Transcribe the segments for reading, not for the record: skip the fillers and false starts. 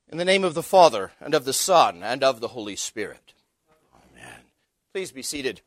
In the name of the Father, and of the Son, and of the Holy Spirit. Amen. Please be seated.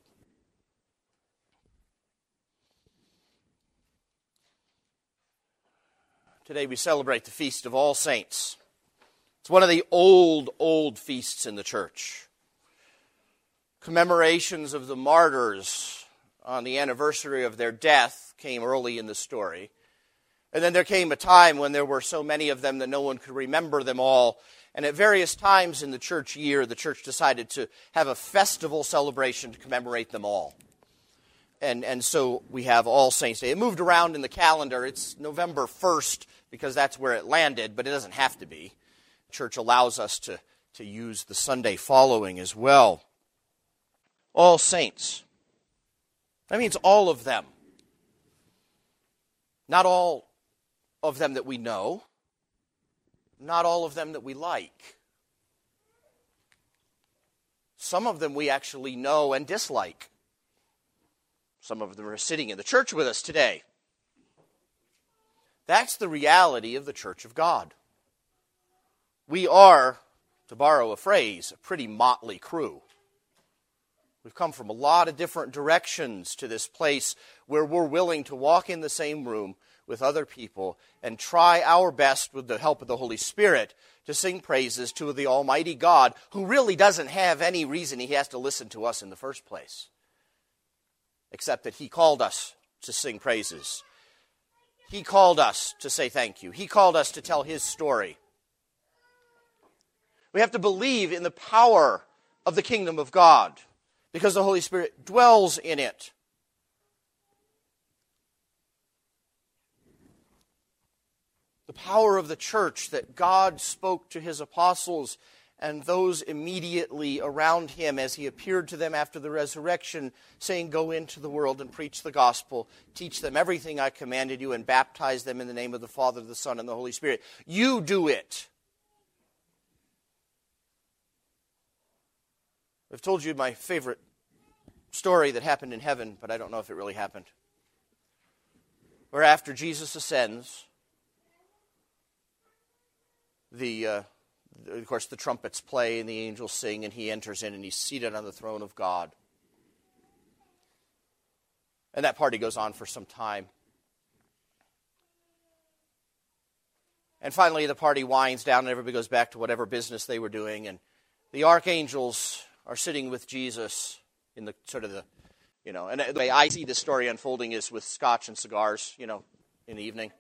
Today we celebrate the Feast of All Saints. It's one of the old feasts in the church. Commemorations of the martyrs on the anniversary of their death came early in the story. And then there came a time when there were so many of them that no one could remember them all. And at various times in the church year, the church decided to have a festival celebration to commemorate them all. And so we have All Saints' Day. It moved around in the calendar. It's November 1st because that's where it landed, but it doesn't have to be. The church allows us to use the Sunday following as well. All Saints. That means all of them. Not all of them that we know, not all of them that we like. Some of them we actually know and dislike. Some of them are sitting in the church with us today. That's the reality of the Church of God. We are, to borrow a phrase, a pretty motley crew. We've come from a lot of different directions to this place where we're willing to walk in the same room with other people and try our best with the help of the Holy Spirit to sing praises to the Almighty God, who really doesn't have any reason he has to listen to us in the first place, except that he called us to sing praises. He called us to say thank you. He called us to tell his story. We have to believe in the power of the kingdom of God because the Holy Spirit dwells in it. The power of the church that God spoke to his apostles and those immediately around him as he appeared to them after the resurrection, saying, "Go into the world and preach the gospel. Teach them everything I commanded you and baptize them in the name of the Father, the Son, and the Holy Spirit." You do it. I've told you my favorite story that happened in heaven, but I don't know if it really happened. Where after Jesus ascends, of course, the trumpets play and the angels sing, and he enters in and he's seated on the throne of God. And that party goes on for some time. And finally, the party winds down and everybody goes back to whatever business they were doing. And the archangels are sitting with Jesus in the and the way I see the story unfolding is with scotch and cigars, in the evening.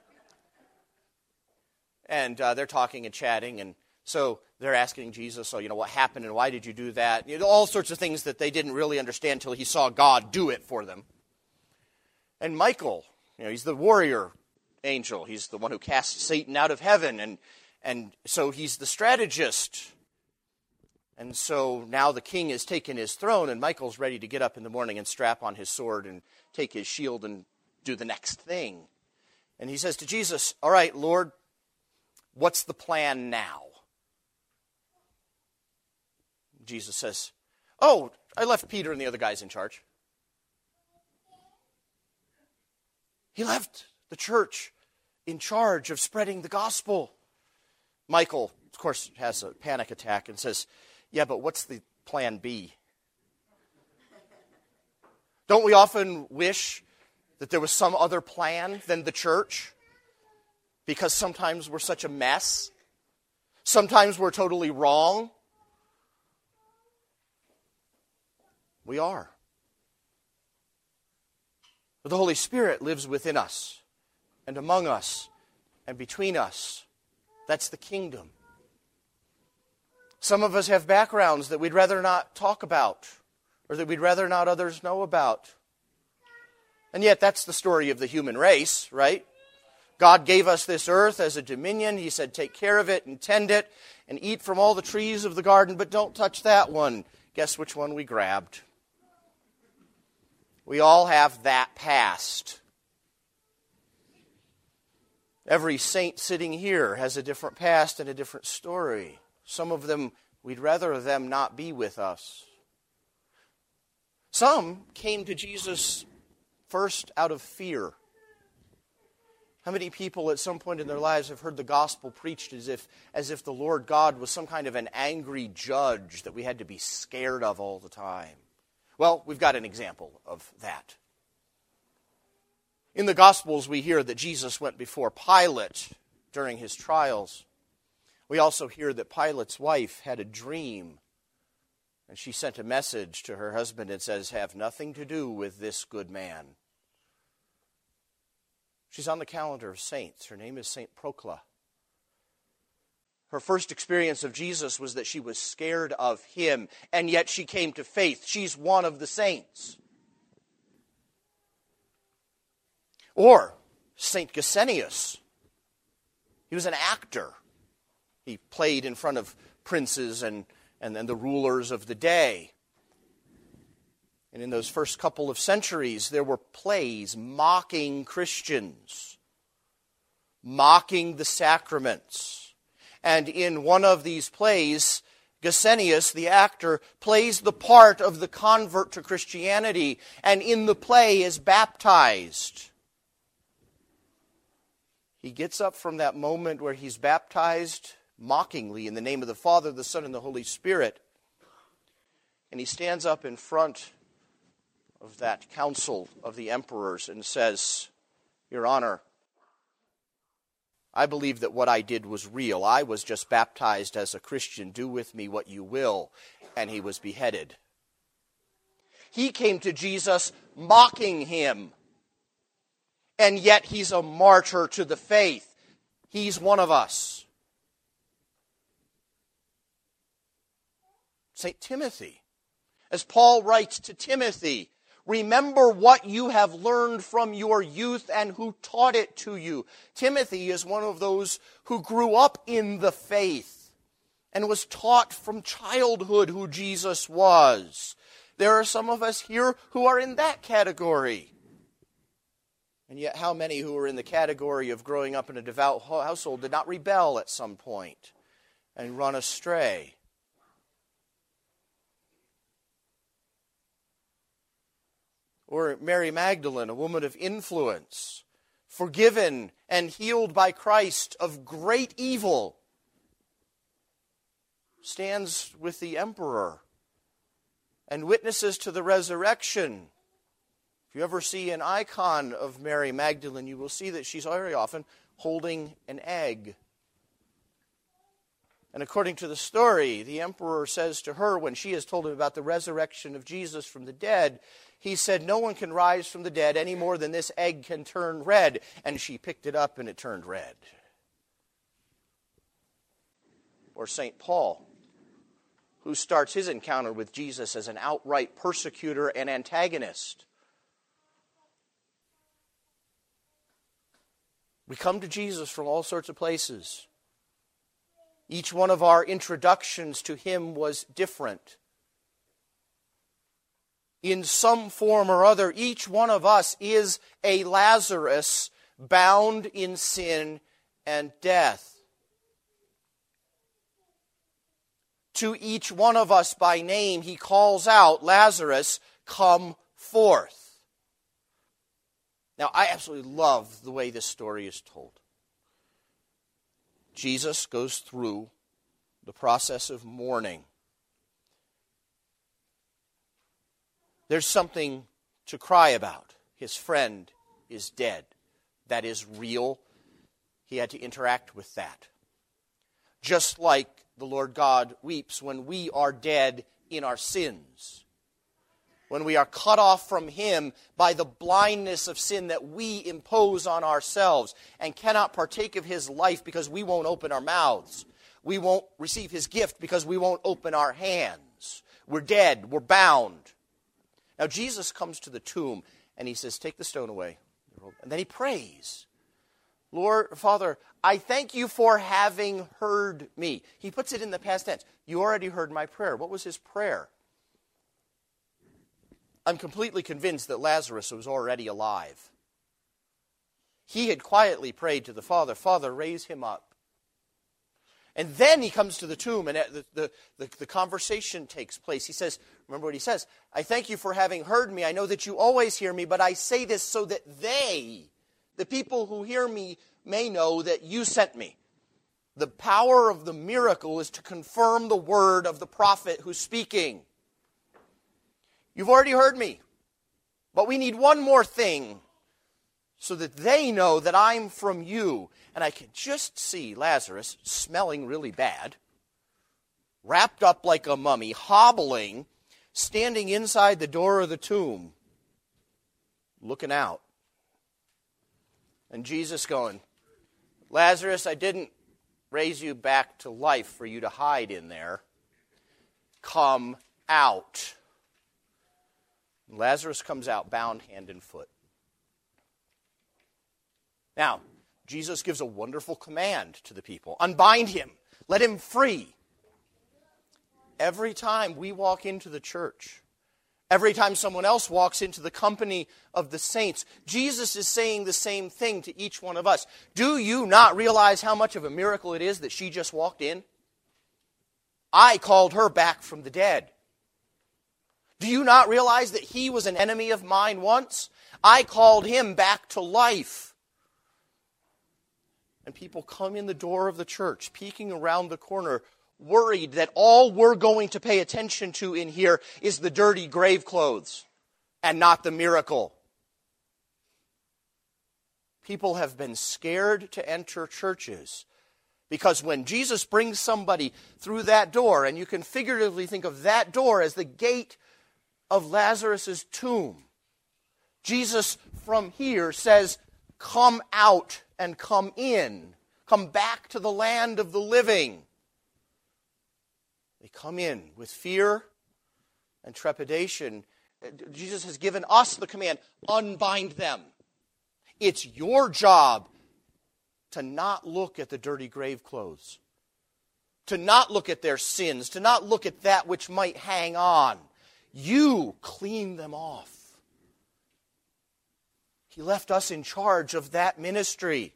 And they're talking and chatting, and so they're asking Jesus, what happened and why did you do that? All sorts of things that they didn't really understand until he saw God do it for them. And Michael, he's the warrior angel. He's the one who cast Satan out of heaven, and so he's the strategist. And so now the king has taken his throne, and Michael's ready to get up in the morning and strap on his sword and take his shield and do the next thing. And he says to Jesus, "All right, Lord, what's the plan now?" Jesus says, "Oh, I left Peter and the other guys in charge." He left the church in charge of spreading the gospel. Michael, of course, has a panic attack and says, "Yeah, but what's the plan B?" Don't we often wish that there was some other plan than the church? Because sometimes we're such a mess. Sometimes we're totally wrong. We are. But the Holy Spirit lives within us and among us and between us. That's the kingdom. Some of us have backgrounds that we'd rather not talk about or that we'd rather not others know about. And yet that's the story of the human race, right? God gave us this earth as a dominion. He said, take care of it and tend it and eat from all the trees of the garden, but don't touch that one. Guess which one we grabbed? We all have that past. Every saint sitting here has a different past and a different story. Some of them, we'd rather them not be with us. Some came to Jesus first out of fear. How many people at some point in their lives have heard the gospel preached as if the Lord God was some kind of an angry judge that we had to be scared of all the time? Well, we've got an example of that. In the Gospels, we hear that Jesus went before Pilate during his trials. We also hear that Pilate's wife had a dream, and she sent a message to her husband and says, "Have nothing to do with this good man." She's on the calendar of saints. Her name is Saint Procla. Her first experience of Jesus was that she was scared of him, and yet she came to faith. She's one of the saints. Or Saint Gesenius. He was an actor. He played in front of princes and the rulers of the day. And in those first couple of centuries, there were plays mocking Christians, mocking the sacraments. And in one of these plays, Gesenius, the actor, plays the part of the convert to Christianity, and in the play is baptized. He gets up from that moment where he's baptized mockingly in the name of the Father, the Son, and the Holy Spirit. And he stands up in front of that council of the emperors and says, "Your Honor, I believe that what I did was real. I was just baptized as a Christian. Do with me what you will." And he was beheaded. He came to Jesus mocking him. And yet he's a martyr to the faith. He's one of us. St. Timothy, as Paul writes to Timothy, "Remember what you have learned from your youth and who taught it to you." Timothy is one of those who grew up in the faith and was taught from childhood who Jesus was. There are some of us here who are in that category. And yet how many who are in the category of growing up in a devout household did not rebel at some point and run astray? Or Mary Magdalene, a woman of influence, forgiven and healed by Christ of great evil, stands with the emperor and witnesses to the resurrection. If you ever see an icon of Mary Magdalene, you will see that she's very often holding an egg. And according to the story, the emperor says to her, when she has told him about the resurrection of Jesus from the dead, he said, "No one can rise from the dead any more than this egg can turn red." And she picked it up and it turned red. Or St. Paul, who starts his encounter with Jesus as an outright persecutor and antagonist. We come to Jesus from all sorts of places. Each one of our introductions to him was different. In some form or other, each one of us is a Lazarus bound in sin and death. To each one of us by name, he calls out, "Lazarus, come forth." Now, I absolutely love the way this story is told. Jesus goes through the process of mourning. There's something to cry about. His friend is dead. That is real. He had to interact with that. Just like the Lord God weeps when we are dead in our sins. When we are cut off from him by the blindness of sin that we impose on ourselves and cannot partake of his life because we won't open our mouths. We won't receive his gift because we won't open our hands. We're dead. We're bound. Now Jesus comes to the tomb and he says, "Take the stone away." And then he prays. "Lord, Father, I thank you for having heard me." He puts it in the past tense. You already heard my prayer. What was his prayer? I'm completely convinced that Lazarus was already alive. He had quietly prayed to the Father, "Father, raise him up." And then he comes to the tomb and the conversation takes place. He says, remember what he says, "I thank you for having heard me. I know that you always hear me, but I say this so that they The people who hear me may know that you sent me. The power of the miracle is to confirm the word of the prophet who's speaking. You've already heard me, but we need one more thing so that they know that I'm from you. And I can just see Lazarus smelling really bad, wrapped up like a mummy, hobbling, standing inside the door of the tomb, looking out. And Jesus going, Lazarus, I didn't raise you back to life for you to hide in there. Come out. And Lazarus comes out bound hand and foot. Now, Jesus gives a wonderful command to the people. Unbind him. Let him free. Every time we walk into the church, every time someone else walks into the company of the saints, Jesus is saying the same thing to each one of us. Do you not realize how much of a miracle it is that she just walked in? I called her back from the dead. Do you not realize that he was an enemy of mine once? I called him back to life. And people come in the door of the church, peeking around the corner, worried that all we're going to pay attention to in here is the dirty grave clothes and not the miracle. People have been scared to enter churches because when Jesus brings somebody through that door, and you can figuratively think of that door as the gate of Lazarus' tomb, Jesus from here says, come out and come in. Come back to the land of the living. They come in with fear and trepidation. Jesus has given us the command, unbind them. It's your job to not look at the dirty grave clothes, to not look at their sins, to not look at that which might hang on. You clean them off. He left us in charge of that ministry.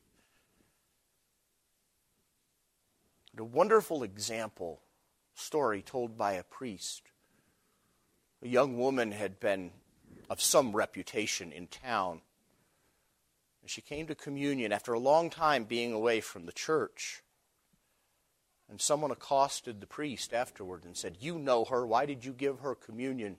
A wonderful example, story told by a priest. A young woman had been of some reputation in town. She came to communion after a long time being away from the church. And someone accosted the priest afterward and said, you know her, why did you give her communion?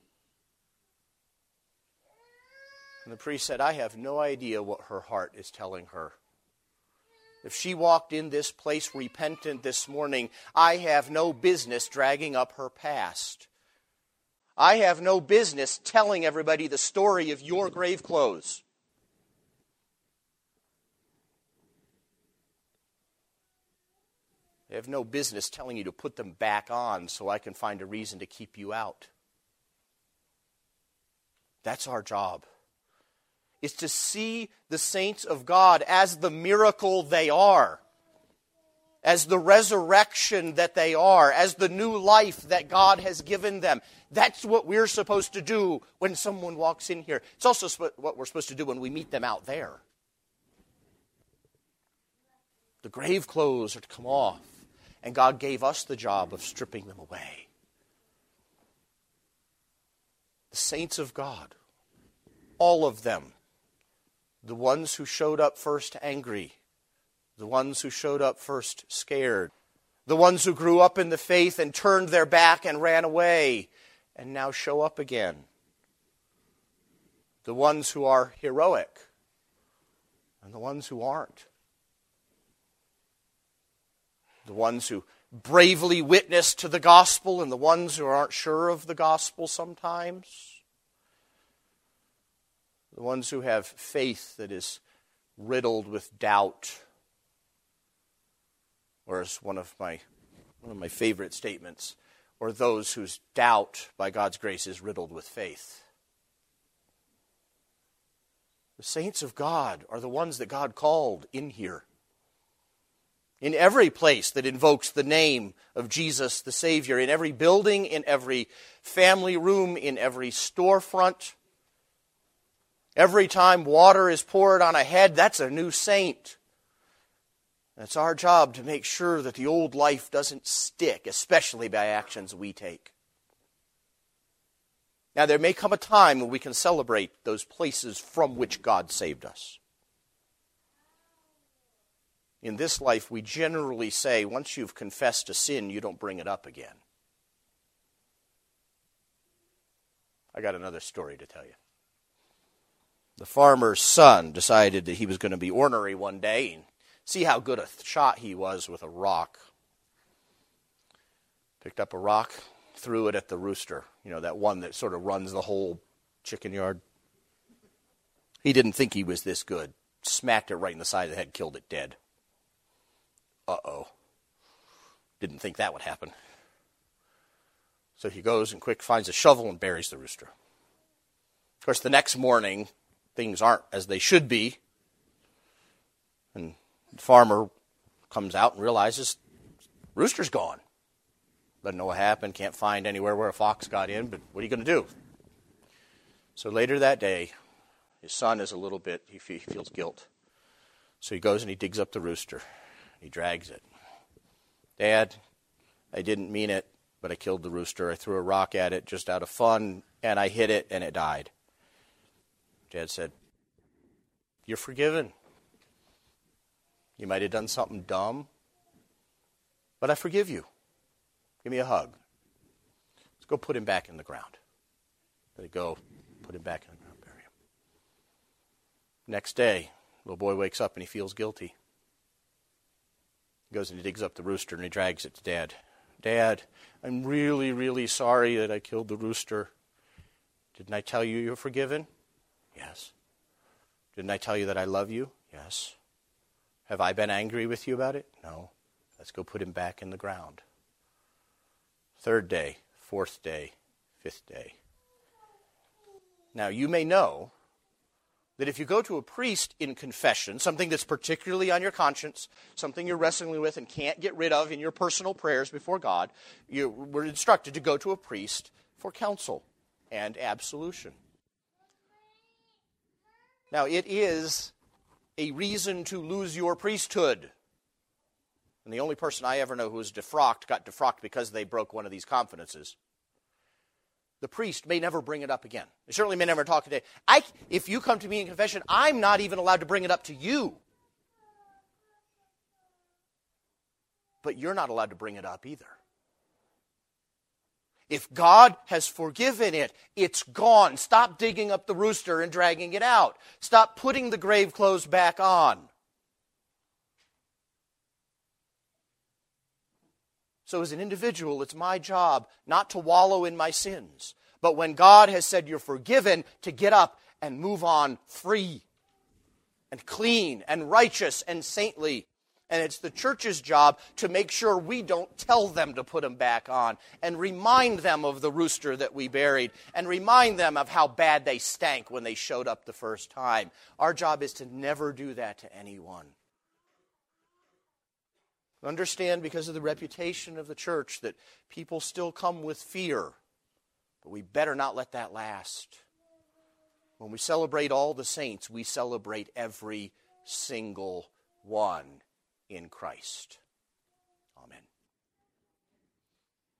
And the priest said, I have no idea what her heart is telling her. If she walked in this place repentant this morning, I have no business dragging up her past. I have no business telling everybody the story of your grave clothes. I have no business telling you to put them back on so I can find a reason to keep you out. That's our job, is to see the saints of God as the miracle they are, as the resurrection that they are, as the new life that God has given them. That's what we're supposed to do when someone walks in here. It's also what we're supposed to do when we meet them out there. The grave clothes are to come off, and God gave us the job of stripping them away. The saints of God, all of them, the ones who showed up first angry, the ones who showed up first scared, the ones who grew up in the faith and turned their back and ran away and now show up again, the ones who are heroic and the ones who aren't, the ones who bravely witness to the gospel and the ones who aren't sure of the gospel sometimes, the ones who have faith that is riddled with doubt. Or as one of my favorite statements, or those whose doubt by God's grace is riddled with faith. The saints of God are the ones that God called in here. In every place that invokes the name of Jesus the Savior, in every building, in every family room, in every storefront, every time water is poured on a head, that's a new saint. And it's our job to make sure that the old life doesn't stick, especially by actions we take. Now, there may come a time when we can celebrate those places from which God saved us. In this life, we generally say, once you've confessed a sin, you don't bring it up again. I got another story to tell you. The farmer's son decided that he was going to be ornery one day and see how good a shot he was with a rock. Picked up a rock, threw it at the rooster, that one that sort of runs the whole chicken yard. He didn't think he was this good. Smacked it right in the side of the head, killed it dead. Uh-oh. Didn't think that would happen. So he goes and quick finds a shovel and buries the rooster. Of course, the next morning, things aren't as they should be. And the farmer comes out and realizes rooster's gone. Doesn't know what happened, can't find anywhere where a fox got in, but what are you going to do? So later that day, his son is a little bit, he feels guilt. So he goes and he digs up the rooster. He drags it. Dad, I didn't mean it, but I killed the rooster. I threw a rock at it just out of fun, and I hit it, and it died. Dad said, you're forgiven. You might have done something dumb, but I forgive you. Give me a hug. Let's go put him back in the ground. Let it go, put him back in the ground, bury him. Next day, little boy wakes up and he feels guilty. He goes and he digs up the rooster and he drags it to Dad. Dad, I'm really, really sorry that I killed the rooster. Didn't I tell you you're forgiven? Yes. Didn't I tell you that I love you? Yes. Have I been angry with you about it? No. Let's go put him back in the ground. Third day, fourth day, fifth day. Now, you may know that if you go to a priest in confession, something that's particularly on your conscience, something you're wrestling with and can't get rid of in your personal prayers before God, you were instructed to go to a priest for counsel and absolution. Now, it is a reason to lose your priesthood. And the only person I ever know who was got defrocked because they broke one of these confidences. The priest may never bring it up again. They certainly may never talk today. If you come to me in confession, I'm not even allowed to bring it up to you. But you're not allowed to bring it up either. If God has forgiven it, it's gone. Stop digging up the rooster and dragging it out. Stop putting the grave clothes back on. So as an individual, it's my job not to wallow in my sins, but when God has said you're forgiven, to get up and move on free and clean and righteous and saintly. And it's the church's job to make sure we don't tell them to put them back on and remind them of the rooster that we buried and remind them of how bad they stank when they showed up the first time. Our job is to never do that to anyone. Understand, because of the reputation of the church, that people still come with fear. But we better not let that last. When we celebrate all the saints, we celebrate every single one in Christ. Amen.